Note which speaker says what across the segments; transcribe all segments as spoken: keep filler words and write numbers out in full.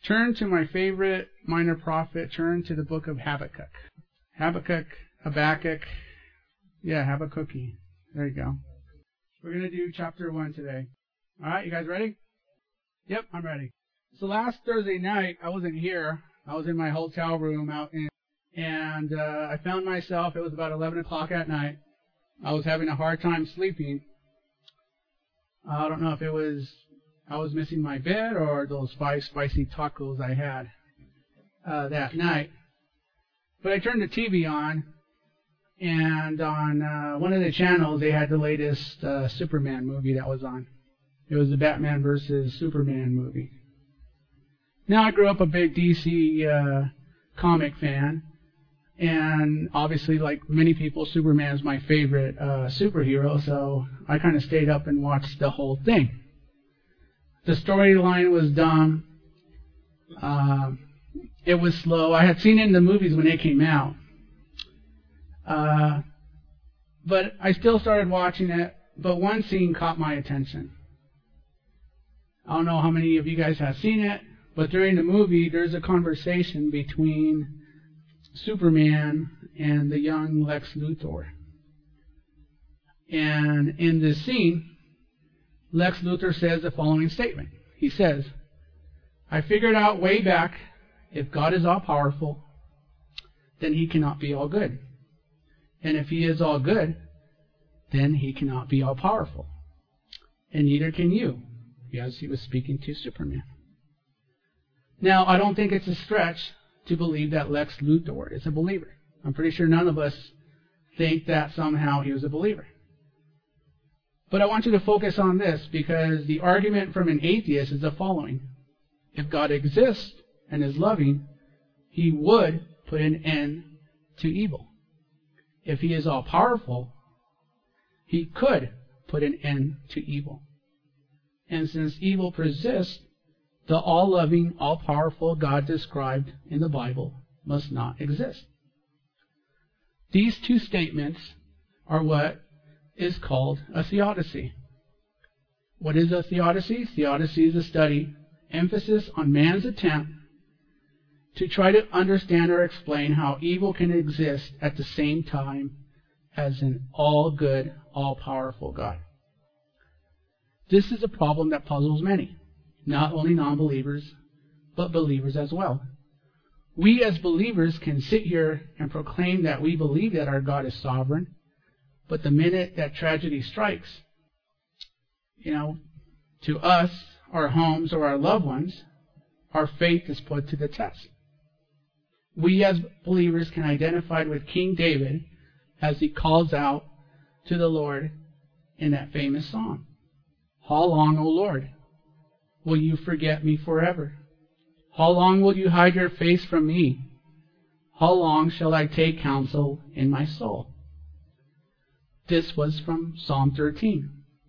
Speaker 1: turn to my favorite minor prophet. Turn to the book of Habakkuk. Habakkuk, Habakkuk. Yeah, Habakkuk-y. There you go. We're going to do chapter one today. All right, you guys ready? Yep, I'm ready. So last Thursday night, I wasn't here. I was in my hotel room out in, and uh, I found myself, it was about eleven o'clock at night. I was having a hard time sleeping. I don't know if it was I was missing my bed or those five spicy tacos I had uh, that night. But I turned the T V on, and on uh, one of the channels they had the latest uh, Superman movie that was on. It was the Batman versus Superman movie. Now, I grew up a big D C uh, comic fan, and obviously, like many people, Superman is my favorite uh, superhero, so I kind of stayed up and watched the whole thing. The storyline was dumb. Uh, it was slow. I had seen it in the movies when they came out. Uh, but I still started watching it, but one scene caught my attention. I don't know how many of you guys have seen it, but during the movie, there's a conversation between Superman and the young Lex Luthor. And in this scene, Lex Luthor says the following statement. He says, I figured out way back, if God is all-powerful, then he cannot be all good. And if he is all good, then he cannot be all-powerful. And neither can you. Yes, he was speaking to Superman. Now, I don't think it's a stretch to believe that Lex Luthor is a believer. I'm pretty sure none of us think that somehow he was a believer. But I want you to focus on this, because the argument from an atheist is the following. If God exists and is loving, he would put an end to evil. If he is all-powerful, he could put an end to evil. And since evil persists, the all-loving, all-powerful God described in the Bible must not exist. These two statements are what is called a theodicy. What is a theodicy? Theodicy is a study, emphasis on man's attempt to try to understand or explain how evil can exist at the same time as an all-good, all-powerful God. This is a problem that puzzles many, not only non-believers, but believers as well. We as believers can sit here and proclaim that we believe that our God is sovereign, but the minute that tragedy strikes, you know, to us, our homes, or our loved ones, our faith is put to the test. We as believers can identify with King David as he calls out to the Lord in that famous song. How long, O Lord, will you forget me forever? How long will you hide your face from me? How long shall I take counsel in my soul? This was from Psalm thirteen.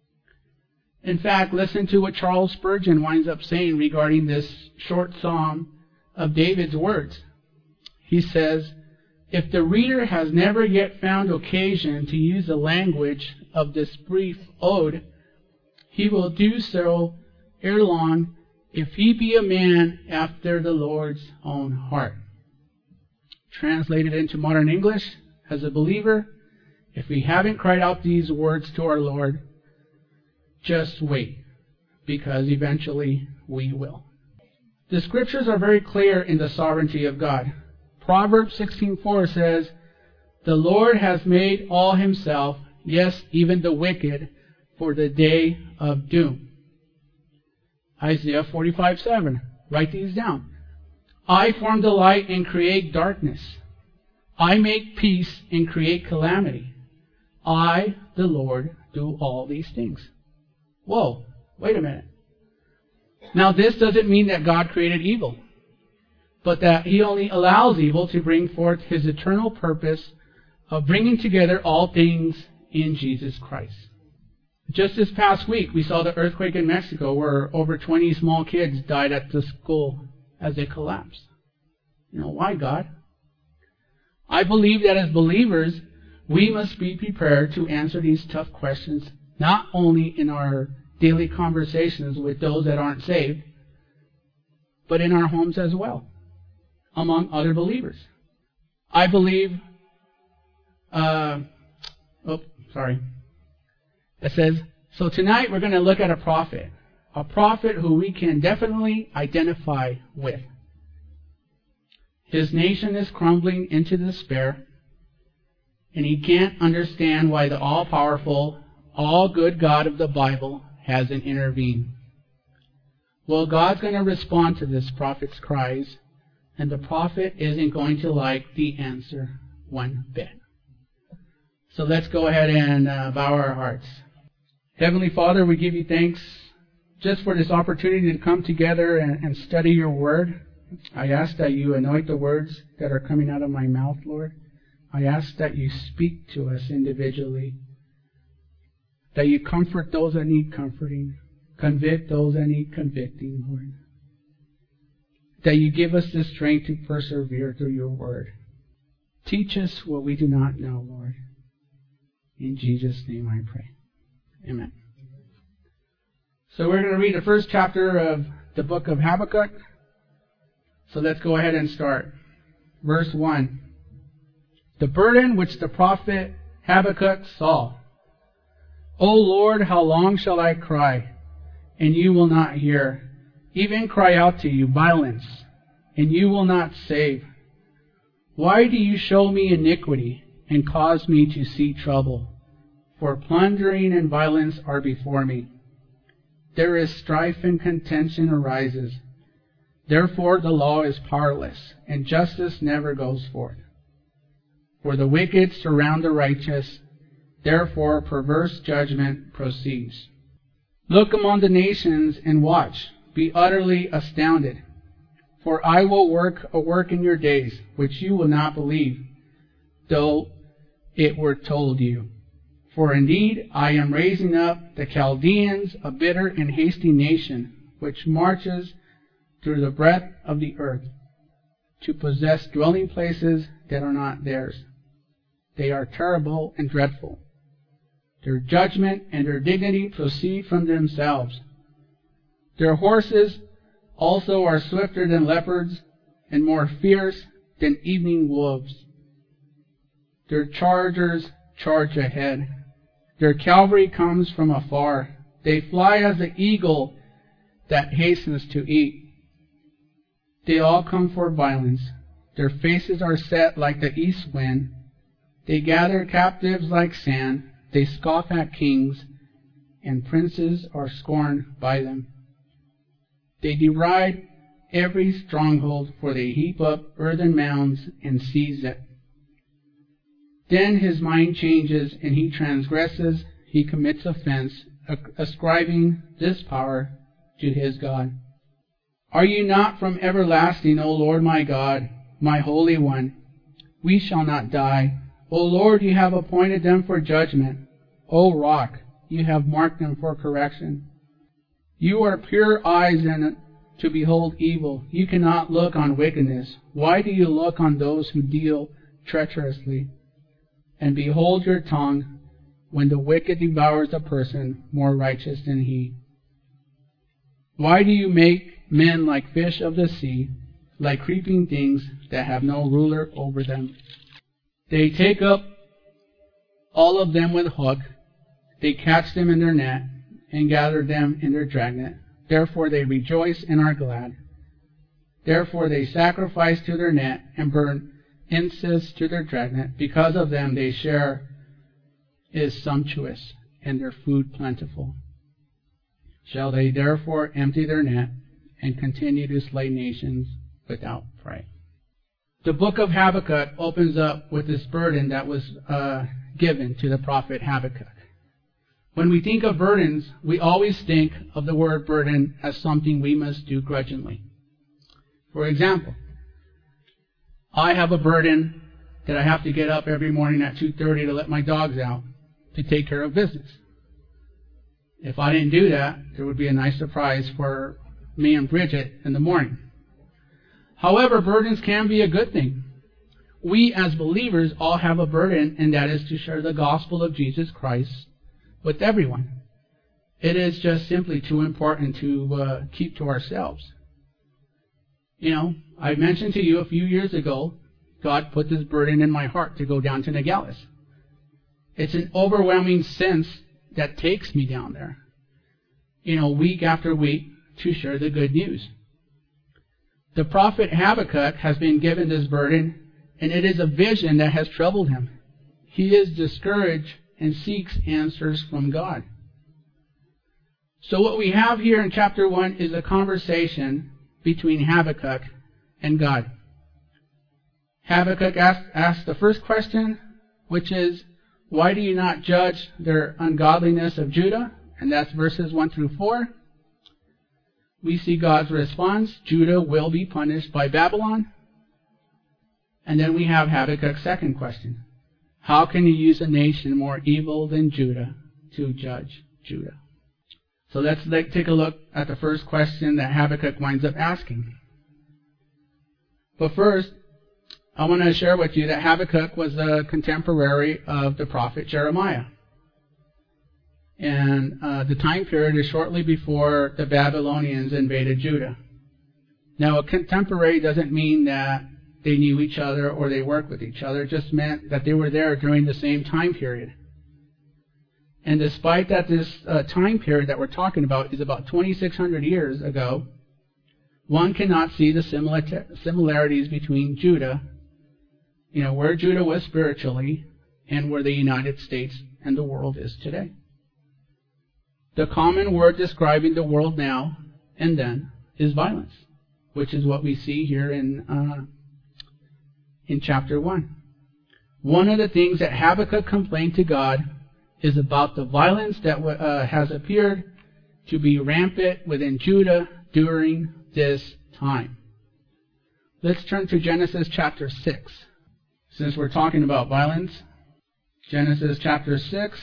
Speaker 1: In fact, listen to what Charles Spurgeon winds up saying regarding this short psalm of David's words. He says, if the reader has never yet found occasion to use the language of this brief ode, he will do so ere long, if he be a man after the Lord's own heart. Translated into modern English, as a believer, if we haven't cried out these words to our Lord, just wait, because eventually we will. The scriptures are very clear in the sovereignty of God. Proverbs sixteen four says, the Lord has made all himself, yes, even the wicked, for the day of doom. Isaiah forty-five seven. Write these down. I form the light and create darkness. I make peace and create calamity. I, the Lord, do all these things. Whoa, wait a minute. Now this doesn't mean that God created evil, but that he only allows evil to bring forth his eternal purpose of bringing together all things in Jesus Christ. Just this past week, we saw the earthquake in Mexico where over twenty small kids died at the school as it collapsed. You know, why, God? I believe that as believers, we must be prepared to answer these tough questions, not only in our daily conversations with those that aren't saved, but in our homes as well, among other believers. I believe, uh, oh, sorry. It says, so tonight we're going to look at a prophet, a prophet who we can definitely identify with. His nation is crumbling into despair, and he can't understand why the all-powerful, all-good God of the Bible hasn't intervened. Well, God's going to respond to this prophet's cries, and the prophet isn't going to like the answer one bit. So let's go ahead and uh, bow our hearts. Heavenly Father, we give you thanks just for this opportunity to come together and, and study your word. I ask that you anoint the words that are coming out of my mouth, Lord. I ask that you speak to us individually, that you comfort those that need comforting, convict those that need convicting, Lord, that you give us the strength to persevere through your word. Teach us what we do not know, Lord. In Jesus' name I pray. Amen. So we're going to read the first chapter of the book of Habakkuk. So let's go ahead and start. Verse one. The burden which the prophet Habakkuk saw. O Lord, how long shall I cry, and you will not hear? Even cry out to you violence, and you will not save. Why do you show me iniquity, and cause me to see trouble? For plundering and violence are before me. There is strife and contention arises. Therefore the law is powerless, and justice never goes forth. For the wicked surround the righteous, therefore perverse judgment proceeds. Look among the nations and watch, be utterly astounded. For I will work a work in your days, which you will not believe, though it were told you. For indeed I am raising up the Chaldeans, a bitter and hasty nation, which marches through the breadth of the earth, to possess dwelling places that are not theirs. They are terrible and dreadful. Their judgment and their dignity proceed from themselves. Their horses also are swifter than leopards, and more fierce than evening wolves. Their chargers charge ahead. Their cavalry comes from afar. They fly as the eagle that hastens to eat. They all come for violence. Their faces are set like the east wind. They gather captives like sand. They scoff at kings, and princes are scorned by them. They deride every stronghold, for they heap up earthen mounds and seize it. Then his mind changes, and he transgresses, he commits offense, ascribing this power to his God. Are you not from everlasting, O Lord my God, my Holy One? We shall not die. O Lord, you have appointed them for judgment. O Rock, you have marked them for correction. You are pure eyes and to behold evil. You cannot look on wickedness. Why do you look on those who deal treacherously? And behold your tongue when the wicked devours a person more righteous than he. Why do you make men like fish of the sea, like creeping things that have no ruler over them? They take up all of them with hook. They catch them in their net and gather them in their dragnet. Therefore they rejoice and are glad. Therefore they sacrifice to their net and burn incense to their dragnet. Because of them their share is sumptuous and their food plentiful. Shall they therefore empty their net and continue to slay nations without prey? The book of Habakkuk opens up with this burden that was uh, given to the prophet Habakkuk. When we think of burdens, we always think of the word burden as something we must do grudgingly. For example, I have a burden that I have to get up every morning at two thirty to let my dogs out to take care of business. If I didn't do that, there would be a nice surprise for me and Bridget in the morning. However, burdens can be a good thing. We as believers all have a burden, and that is to share the gospel of Jesus Christ with everyone. It is just simply too important to uh, keep to ourselves. You know, I mentioned to you a few years ago, God put this burden in my heart to go down to Nogales. It's an overwhelming sense that takes me down there, you know, week after week to share the good news. The prophet Habakkuk has been given this burden, and it is a vision that has troubled him. He is discouraged and seeks answers from God. So what we have here in chapter one is a conversation between Habakkuk and God. Habakkuk asked, asked the first question, which is, why do you not judge their ungodliness of Judah? And that's verses one through four. We see God's response, Judah will be punished by Babylon. And then we have Habakkuk's second question. How can you use a nation more evil than Judah to judge Judah? So let's take a look at the first question that Habakkuk winds up asking. But first, I want to share with you that Habakkuk was a contemporary of the prophet Jeremiah. And uh, the time period is shortly before the Babylonians invaded Judah. Now, a contemporary doesn't mean that they knew each other or they worked with each other. It just meant that they were there during the same time period. And despite that this uh, time period that we're talking about is about twenty-six hundred years ago, one cannot see the similarities between Judah, you know, where Judah was spiritually, and where the United States and the world is today. The common word describing the world now and then is violence, which is what we see here in uh, in chapter one. One of the things that Habakkuk complained to God is about the violence that uh, has appeared to be rampant within Judah during this time. Let's turn to Genesis chapter six. Since we're talking about violence, Genesis chapter six,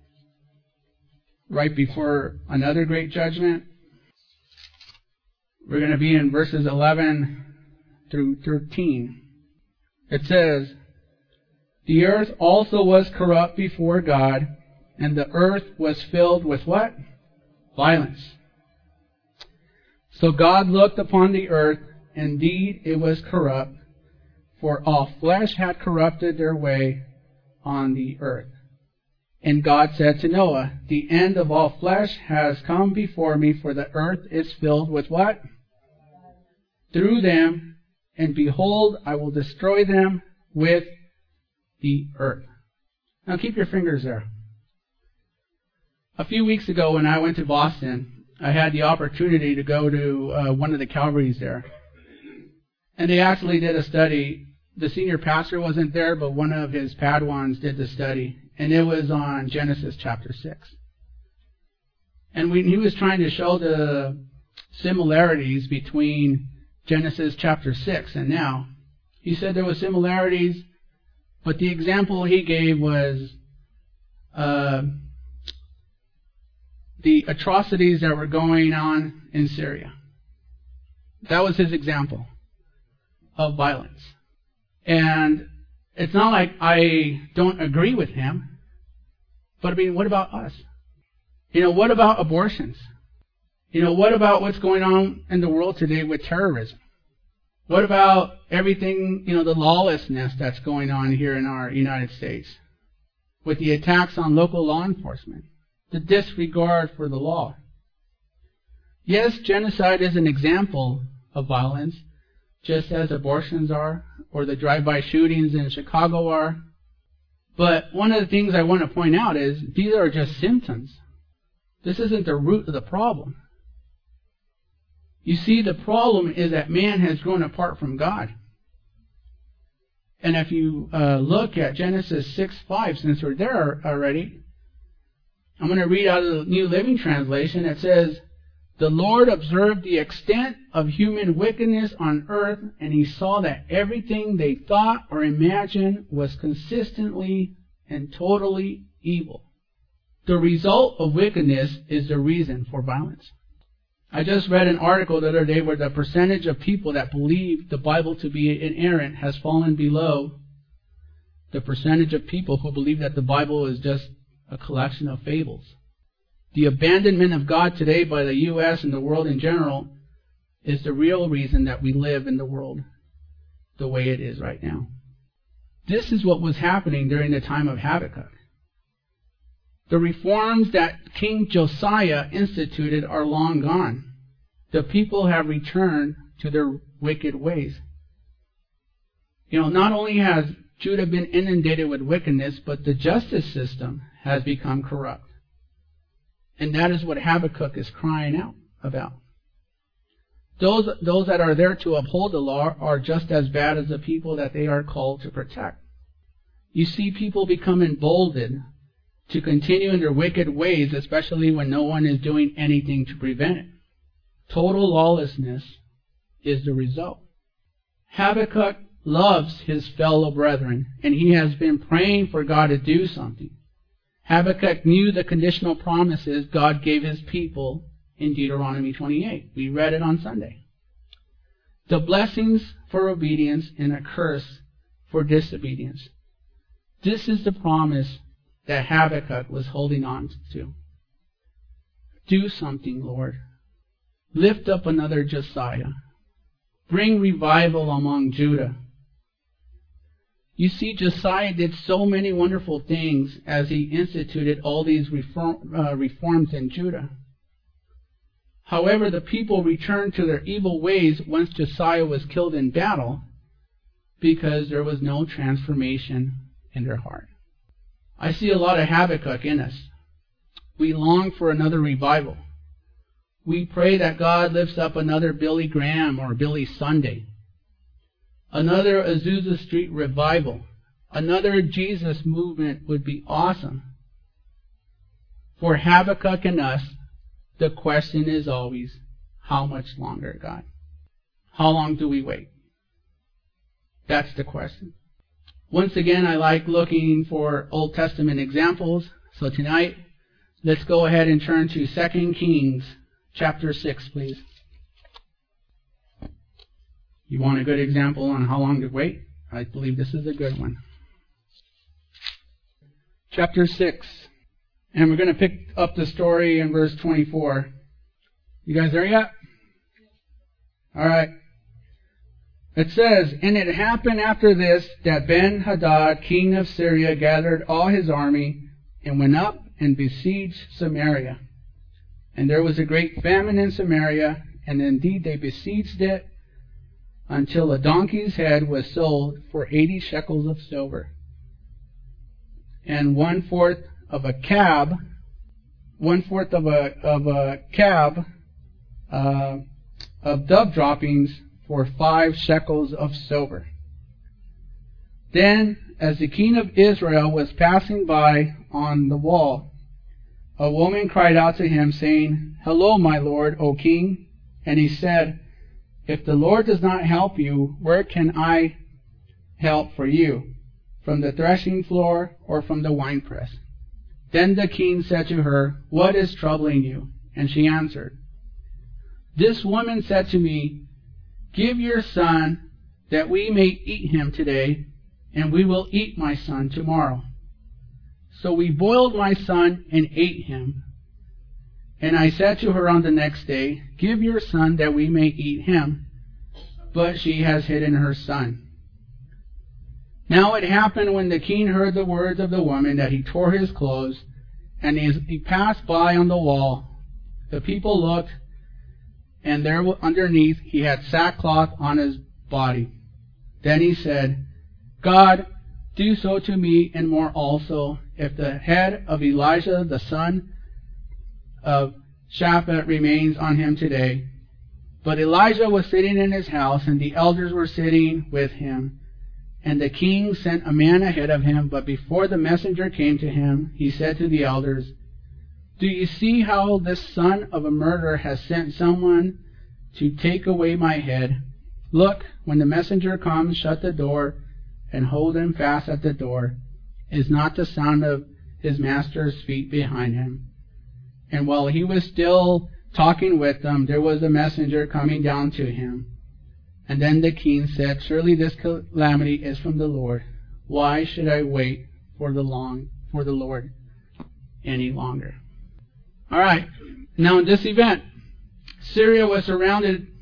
Speaker 1: right before another great judgment. We're going to be in verses eleven through thirteen. It says, the earth also was corrupt before God, and the earth was filled with what? Violence. So God looked upon the earth, indeed it was corrupt, for all flesh had corrupted their way on the earth. And God said to Noah, the end of all flesh has come before me, for the earth is filled with what? Through them, and behold, I will destroy them with the earth. Now keep your fingers there. A few weeks ago when I went to Boston, I had the opportunity to go to uh, one of the Calvaries there. And they actually did a study. The senior pastor wasn't there, but one of his Padawans did the study. And it was on Genesis chapter six. And when he was trying to show the similarities between Genesis chapter six and now, he said there were similarities, but the example he gave was uh, the atrocities that were going on in Syria. That was his example of violence. And it's not like I don't agree with him, but I mean, what about us? You know, what about abortions? You know, what about what's going on in the world today with terrorism? What about everything, you know, the lawlessness that's going on here in our United States? With the attacks on local law enforcement, the disregard for the law. Yes, genocide is an example of violence, just as abortions are, or the drive-by shootings in Chicago are. But one of the things I want to point out is these are just symptoms. This isn't the root of the problem. You see, the problem is that man has grown apart from God. And if you uh, look at Genesis six five, since we're there already, I'm going to read out of the New Living Translation. It says, the Lord observed the extent of human wickedness on earth, and he saw that everything they thought or imagined was consistently and totally evil. The result of wickedness is the reason for violence. I just read an article the other day where the percentage of people that believe the Bible to be inerrant has fallen below the percentage of people who believe that the Bible is just a collection of fables. The abandonment of God today by the U S and the world in general is the real reason that we live in the world the way it is right now. This is what was happening during the time of Habakkuk. The reforms that King Josiah instituted are long gone. The people have returned to their wicked ways. You know, not only has Judah been inundated with wickedness, but the justice system has become corrupt. And that is what Habakkuk is crying out about. Those, those that are there to uphold the law are just as bad as the people that they are called to protect. You see people become emboldened to continue in their wicked ways, especially when no one is doing anything to prevent it. Total lawlessness is the result. Habakkuk loves his fellow brethren, and he has been praying for God to do something. Habakkuk knew the conditional promises God gave his people in Deuteronomy twenty-eight. We read it on Sunday. The blessings for obedience and a curse for disobedience. This is the promise that Habakkuk was holding on to. Do something, Lord. Lift up another Josiah. Bring revival among Judah. You see, Josiah did so many wonderful things as he instituted all these reform, uh, reforms in Judah. However, the people returned to their evil ways once Josiah was killed in battle because there was no transformation in their heart. I see a lot of Habakkuk in us. We long for another revival. We pray that God lifts up another Billy Graham or Billy Sunday, another Azusa Street revival, another Jesus movement would be awesome. For Habakkuk and us, the question is always, how much longer, God? How long do we wait? That's the question. Once again, I like looking for Old Testament examples. So tonight, let's go ahead and turn to Second Kings chapter six, please. You want a good example on how long to wait? I believe this is a good one. Chapter six. And we're going to pick up the story in verse twenty-four. You guys there yet? All right. It says, And it happened after this that Ben-Hadad, king of Syria, gathered all his army and went up and besieged Samaria. And there was a great famine in Samaria, and indeed they besieged it until a donkey's head was sold for eighty shekels of silver, and one fourth of a cab, one fourth of a of a cab uh, of dove droppings for five shekels of silver. Then, as the king of Israel was passing by on the wall, a woman cried out to him, saying, Hello, my lord, O king. And he said, If the Lord does not help you, where can I help for you? From the threshing floor or from the winepress? Then the king said to her, What is troubling you? And she answered, This woman said to me, Give your son, that we may eat him today, and we will eat my son tomorrow. So we boiled my son and ate him. And I said to her on the next day, Give your son, that we may eat him. But she has hidden her son. Now it happened when the king heard the words of the woman that he tore his clothes, and as he passed by on the wall, the people looked, and there underneath he had sackcloth on his body. Then he said, God, do so to me and more also, if the head of Elijah the son of Shaphat remains on him today. But Elijah was sitting in his house, and the elders were sitting with him. And the king sent a man ahead of him, but before the messenger came to him, he said to the elders, Do you see how this son of a murderer has sent someone to take away my head? Look, when the messenger comes, shut the door and hold him fast at the door. Is not the sound of his master's feet behind him? And while he was still talking with them, there was a messenger coming down to him. And then the king said, Surely this calamity is from the Lord. Why should I wait for the long for the Lord any longer? All right. Now in this event, Syria was surrounded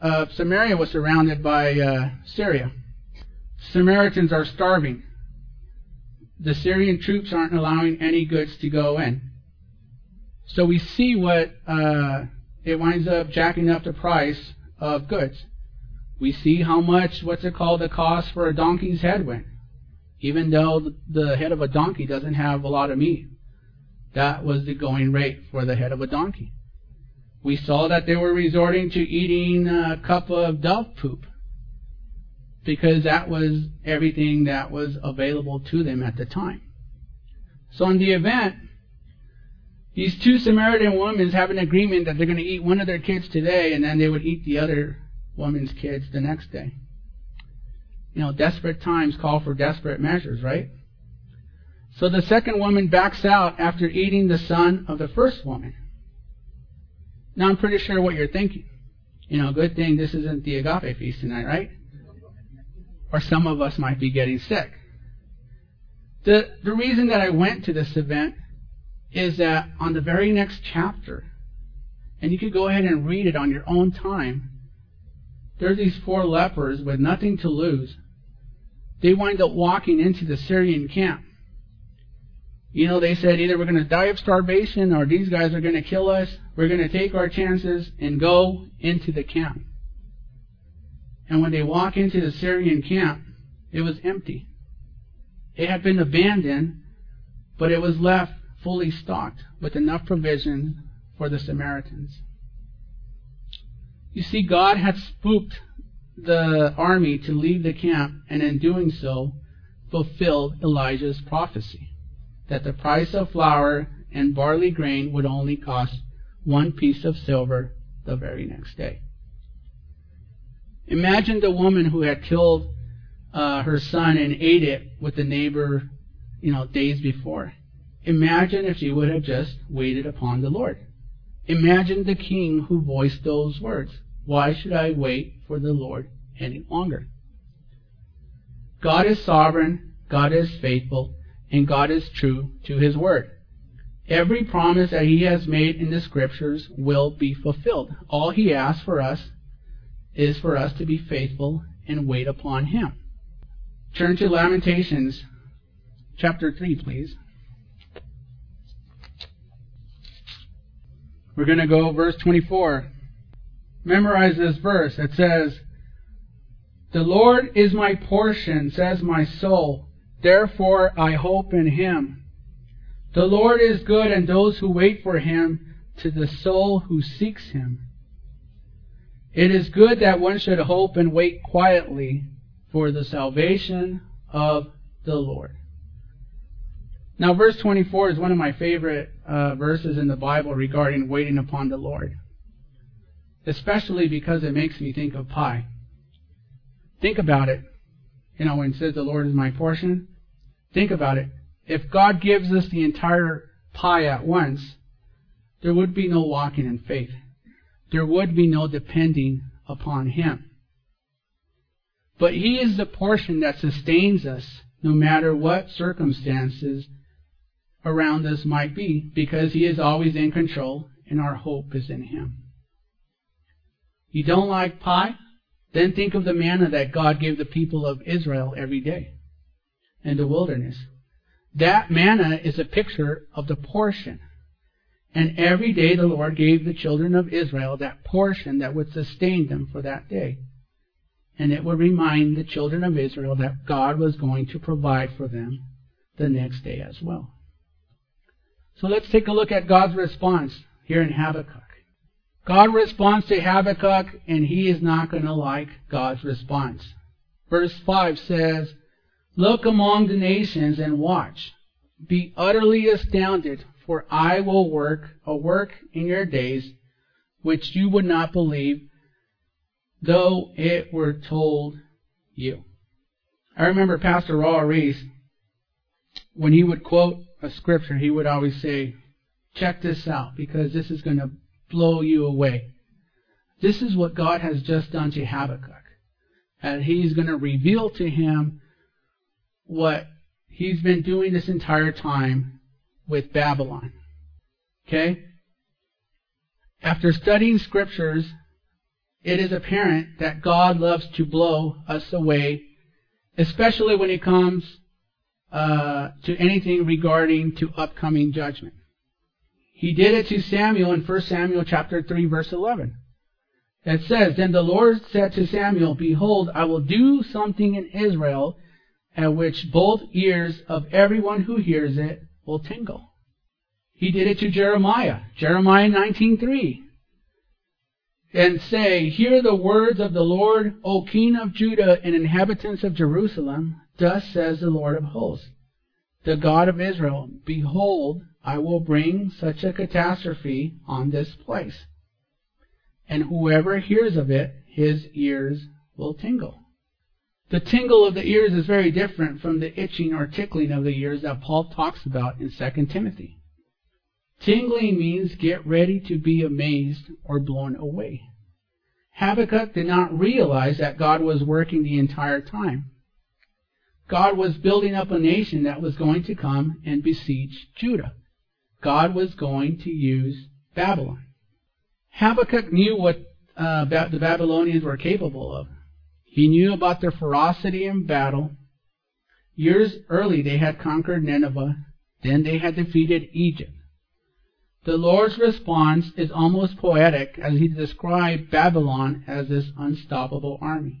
Speaker 1: uh, Samaria was surrounded by uh, Syria. Samaritans are starving. The Syrian troops aren't allowing any goods to go in. So we see what uh, it winds up jacking up the price of goods. We see how much, what's it called, the cost for a donkey's head went. Even though the head of a donkey doesn't have a lot of meat. That was the going rate for the head of a donkey. We saw that they were resorting to eating a cup of dove poop, because that was everything that was available to them at the time. So in the event, these two Samaritan women have an agreement that they're going to eat one of their kids today, and then they would eat the other woman's kids the next day. You know, desperate times call for desperate measures, right? So the second woman backs out after eating the son of the first woman. Now I'm pretty sure what you're thinking. You know, good thing this isn't the agape feast tonight, right? Or some of us might be getting sick. The, the reason that I went to this event is that on the very next chapter, and you could go ahead and read it on your own time, there's these four lepers with nothing to lose. They wind up walking into the Syrian camp. You know, they said either we're going to die of starvation or these guys are going to kill us. We're going to take our chances and go into the camp. And when they walk into the Syrian camp, it was empty. It had been abandoned, but it was left fully stocked with enough provisions for the Samaritans. You see, God had spooked the army to leave the camp, and in doing so, fulfilled Elijah's prophecy that the price of flour and barley grain would only cost one piece of silver the very next day. Imagine the woman who had killed uh, her son and ate it with the neighbor, you know, days before. Imagine if she would have just waited upon the Lord. Imagine the king who voiced those words. Why should I wait for the Lord any longer? God is sovereign, God is faithful, and God is true to His word. Every promise that He has made in the Scriptures will be fulfilled. All He asks for us is for us to be faithful and wait upon Him. Turn to Lamentations chapter three, please. We're going to go verse twenty-four. Memorize this verse. It says, "The Lord is my portion, says my soul. Therefore I hope in Him. The Lord is good, and those who wait for Him, to the soul who seeks Him. It is good that one should hope and wait quietly for the salvation of the Lord." Now, verse twenty-four is one of my favorite uh, verses in the Bible regarding waiting upon the Lord, especially because it makes me think of pie. Think about it. You know, when it says the Lord is my portion, think about it. If God gives us the entire pie at once, there would be no walking in faith. There would be no depending upon Him. But He is the portion that sustains us no matter what circumstances around us might be, because He is always in control and our hope is in Him. You don't like pie? Then think of the manna that God gave the people of Israel every day in the wilderness. That manna is a picture of the portion. And every day the Lord gave the children of Israel that portion that would sustain them for that day. And it would remind the children of Israel that God was going to provide for them the next day as well. So let's take a look at God's response here in Habakkuk. God responds to Habakkuk, and he is not going to like God's response. Verse five says, "Look among the nations and watch. Be utterly astounded, for I will work a work in your days which you would not believe, though it were told you." I remember Pastor Raul Reese, when he would quote a scripture, he would always say, check this out, because this is going to blow you away. This is what God has just done to Habakkuk. And He's going to reveal to him what He's been doing this entire time with Babylon. Okay? After studying scriptures it is apparent that God loves to blow us away, especially when it comes uh, to anything regarding to upcoming judgment. He did it to Samuel in First Samuel chapter three, verse eleven. It says, "Then the Lord said to Samuel, Behold, I will do something in Israel at which both ears of everyone who hears it will tingle." He did it to Jeremiah, Jeremiah nineteen three. "And say, Hear the words of the Lord, O King of Judah and inhabitants of Jerusalem. Thus says the Lord of hosts, the God of Israel, Behold, I will bring such a catastrophe on this place, and whoever hears of it, his ears will tingle." The tingle of the ears is very different from the itching or tickling of the ears that Paul talks about in Second Timothy. Tingling means get ready to be amazed or blown away. Habakkuk did not realize that God was working the entire time. God was building up a nation that was going to come and besiege Judah. God was going to use Babylon. Habakkuk knew what uh, the Babylonians were capable of. He knew about their ferocity in battle. Years early they had conquered Nineveh. Then they had defeated Egypt. The Lord's response is almost poetic as he described Babylon as this unstoppable army.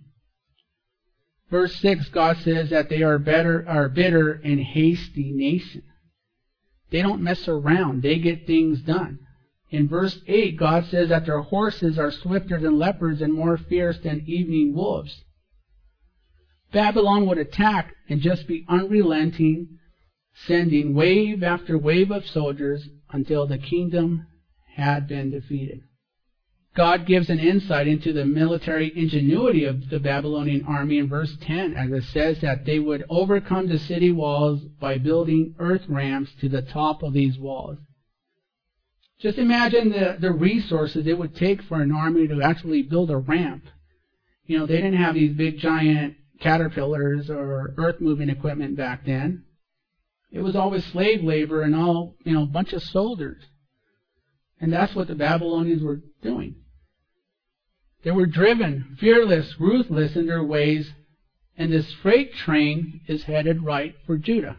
Speaker 1: Verse six, God says that they are better, are bitter and hasty nation. They don't mess around. They get things done. In verse eight, God says that their horses are swifter than leopards and more fierce than evening wolves. Babylon would attack and just be unrelenting, sending wave after wave of soldiers until the kingdom had been defeated. God gives an insight into the military ingenuity of the Babylonian army in verse ten, as it says that they would overcome the city walls by building earth ramps to the top of these walls. Just imagine the, the resources it would take for an army to actually build a ramp. You know, they didn't have these big giant caterpillars or earth-moving equipment back then. It was always slave labor and all, you know, a bunch of soldiers. And that's what the Babylonians were doing. They were driven, fearless, ruthless in their ways, and this freight train is headed right for Judah.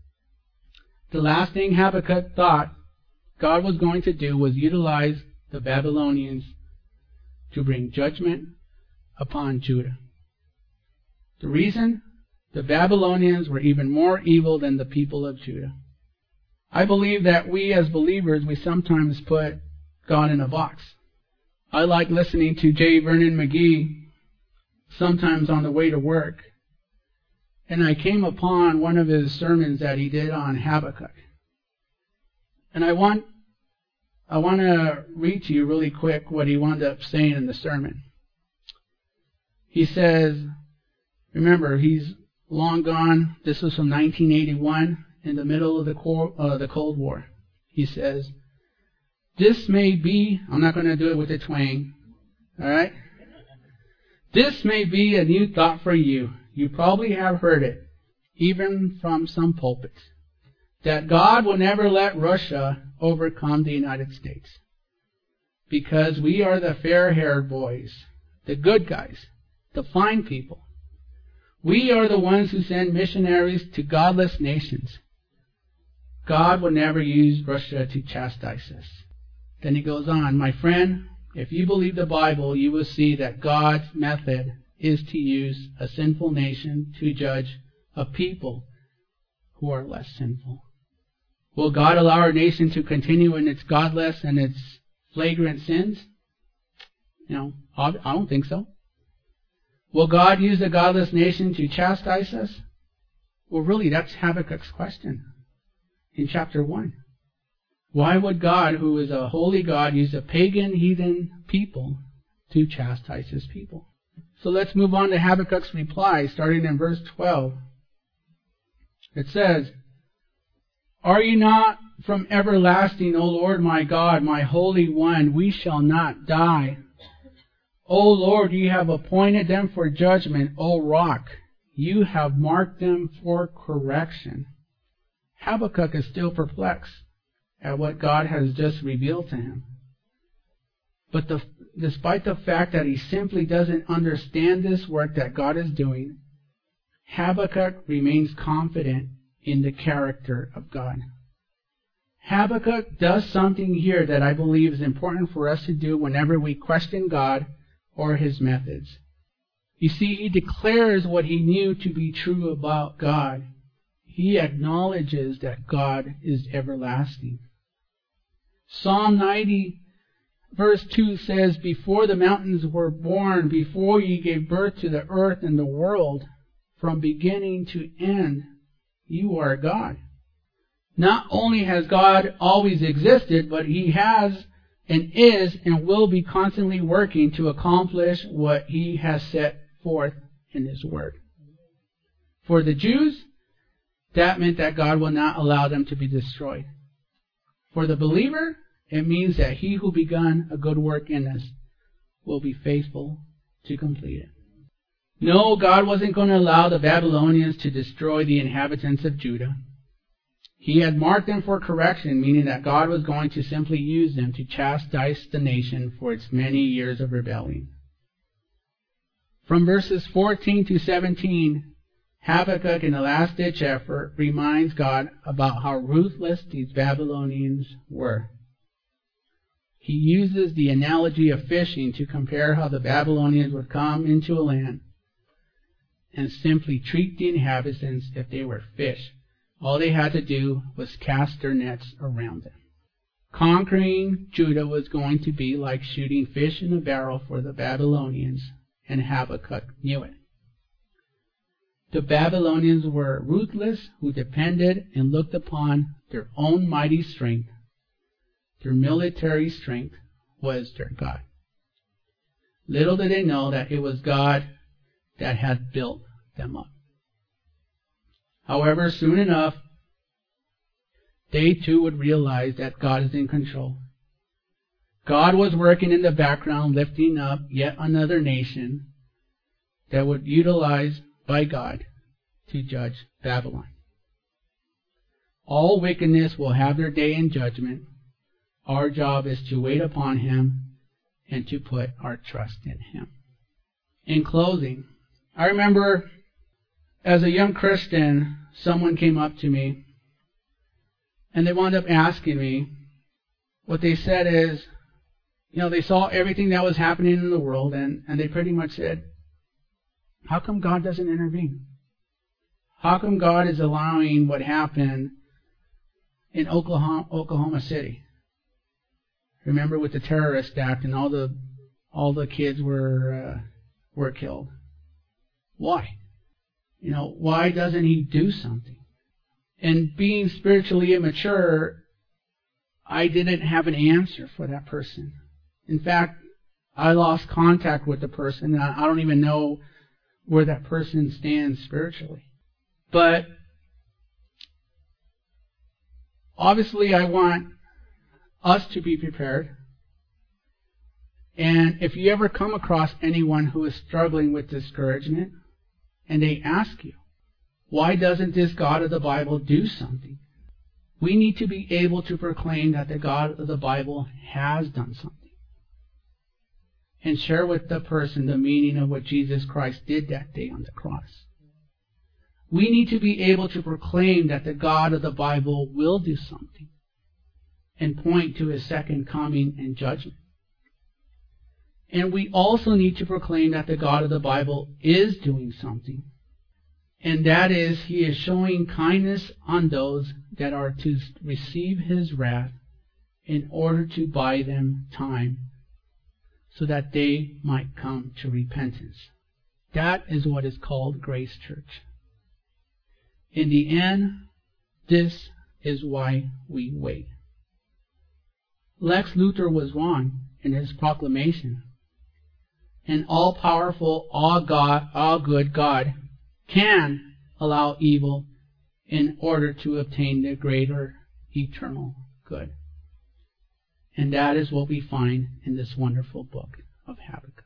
Speaker 1: The last thing Habakkuk thought God was going to do was utilize the Babylonians to bring judgment upon Judah. The reason? The Babylonians were even more evil than the people of Judah. I believe that we as believers, we sometimes put God in a box. I like listening to J. Vernon McGee sometimes on the way to work. And I came upon one of his sermons that he did on Habakkuk. And I want I want to read to you really quick what he wound up saying in the sermon. He says, remember, he's long gone. This was from nineteen eighty-one, in the middle of the Cold, uh, the Cold War. He says, this may be, I'm not going to do it with a twang, all right? This may be a new thought for you. You probably have heard it, even from some pulpits, that God will never let Russia overcome the United States, because we are the fair-haired boys, the good guys, the fine people. We are the ones who send missionaries to godless nations. God will never use Russia to chastise us. Then he goes on, my friend, if you believe the Bible, you will see that God's method is to use a sinful nation to judge a people who are less sinful. Will God allow our nation to continue in its godless and its flagrant sins? You know, I don't think so. Will God use a godless nation to chastise us? Well, really, that's Habakkuk's question in chapter one. Why would God, who is a holy God, use a pagan, heathen people to chastise his people? So let's move on to Habakkuk's reply, starting in verse twelve. It says, are you not from everlasting, O Lord my God, my Holy One? We shall not die. O Lord, you have appointed them for judgment. O Rock, you have marked them for correction. Habakkuk is still perplexed at what God has just revealed to him. But the despite the fact that he simply doesn't understand this work that God is doing, Habakkuk remains confident in the character of God. Habakkuk does something here that I believe is important for us to do whenever we question God or his methods. You see, he declares what he knew to be true about God. He acknowledges that God is everlasting. Psalm ninety, verse two says, "Before the mountains were born, before ye gave birth to the earth and the world, from beginning to end, you are God." Not only has God always existed, but he has and is and will be constantly working to accomplish what he has set forth in his word. For the Jews, that meant that God will not allow them to be destroyed. For the believer, it means that he who begun a good work in us will be faithful to complete it. No, God wasn't going to allow the Babylonians to destroy the inhabitants of Judah. He had marked them for correction, meaning that God was going to simply use them to chastise the nation for its many years of rebellion. From verses fourteen to seventeen, Habakkuk, in a last-ditch effort, reminds God about how ruthless these Babylonians were. He uses the analogy of fishing to compare how the Babylonians would come into a land and simply treat the inhabitants if they were fish. All they had to do was cast their nets around them. Conquering Judah was going to be like shooting fish in a barrel for the Babylonians, and Habakkuk knew it. The Babylonians were ruthless, who depended and looked upon their own mighty strength. Their military strength was their God. Little did they know that it was God that had built them up. However, soon enough, they too would realize that God is in control. God was working in the background, lifting up yet another nation that would utilize by God to judge Babylon. All wickedness will have their day in judgment. Our job is to wait upon Him and to put our trust in Him. In closing, I remember as a young Christian, someone came up to me and they wound up asking me, what they said is, you know, they saw everything that was happening in the world, and, and they pretty much said, how come God doesn't intervene? How come God is allowing what happened in Oklahoma, Oklahoma City? Remember with the terrorist act and all the all the kids were uh, were killed. Why? You know, why doesn't He do something? And being spiritually immature, I didn't have an answer for that person. In fact, I lost contact with the person, and I don't even know where that person stands spiritually. But obviously I want us to be prepared. And if you ever come across anyone who is struggling with discouragement, and they ask you, why doesn't this God of the Bible do something? We need to be able to proclaim that the God of the Bible has done something. And share with the person the meaning of what Jesus Christ did that day on the cross. We need to be able to proclaim that the God of the Bible will do something and point to His second coming and judgment. And we also need to proclaim that the God of the Bible is doing something. And that is, He is showing kindness on those that are to receive His wrath in order to buy them time so that they might come to repentance. That is what is called Grace Church. In the end, this is why we wait. Lex Luthor was wrong in his proclamation. An all-powerful, all-God, all-good God can allow evil in order to obtain the greater eternal good. And that is what we find in this wonderful book of Habakkuk.